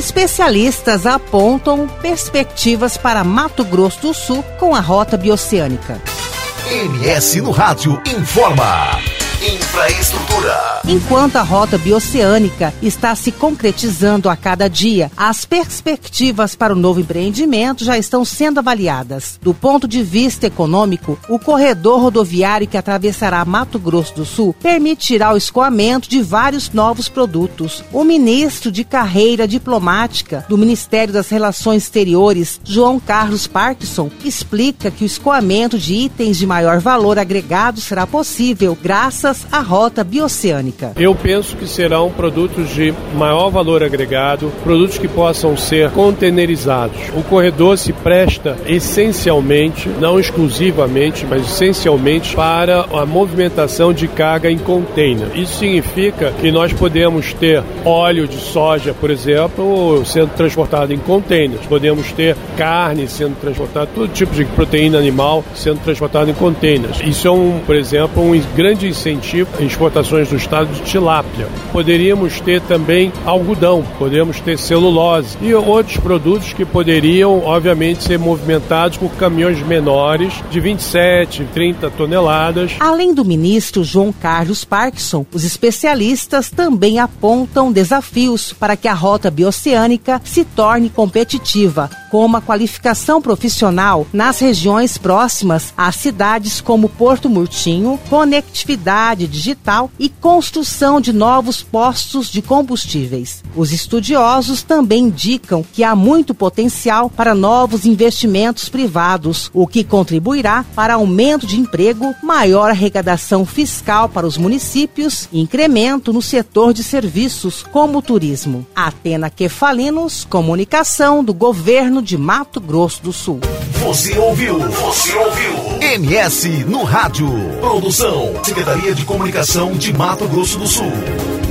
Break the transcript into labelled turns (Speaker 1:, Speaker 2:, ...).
Speaker 1: Especialistas apontam perspectivas para Mato Grosso do Sul com a Rota Bioceânica.
Speaker 2: MS no Rádio informa. Infraestrutura.
Speaker 1: Enquanto a Rota Bioceânica está se concretizando a cada dia, as perspectivas para o novo empreendimento já estão sendo avaliadas. Do ponto de vista econômico, o corredor rodoviário que atravessará Mato Grosso do Sul permitirá o escoamento de vários novos produtos. O ministro de Carreira Diplomática do Ministério das Relações Exteriores, João Carlos Parkinson, explica que o escoamento de itens de maior valor agregado será possível graças à Rota Bioceânica.
Speaker 3: Eu penso que serão produtos de maior valor agregado, produtos que possam ser containerizados. O corredor se presta essencialmente, não exclusivamente, mas essencialmente para a movimentação de carga em container. Isso significa que nós podemos ter óleo de soja, por exemplo, sendo transportado em containers. Podemos ter carne sendo transportada, todo tipo de proteína animal sendo transportada em containers. Isso é, por exemplo, um grande incentivo em exportações do estado de tilápia. Poderíamos ter também algodão, podemos ter celulose e outros produtos que poderiam, obviamente, ser movimentados por caminhões menores de 27, 30 toneladas.
Speaker 1: Além do ministro João Carlos Parkinson, os especialistas também apontam desafios para que a Rota Bioceânica se torne competitiva, como a qualificação profissional nas regiões próximas às cidades como Porto Murtinho, conectividade digital e construção de novos postos de combustíveis. Os estudiosos também indicam que há muito potencial para novos investimentos privados, o que contribuirá para aumento de emprego, maior arrecadação fiscal para os municípios e incremento no setor de serviços, como o turismo. Atena Kefalinos, comunicação do governo de Mato Grosso do Sul.
Speaker 2: Você ouviu MS no Rádio. Produção, Secretaria de Comunicação de Mato Grosso do Sul.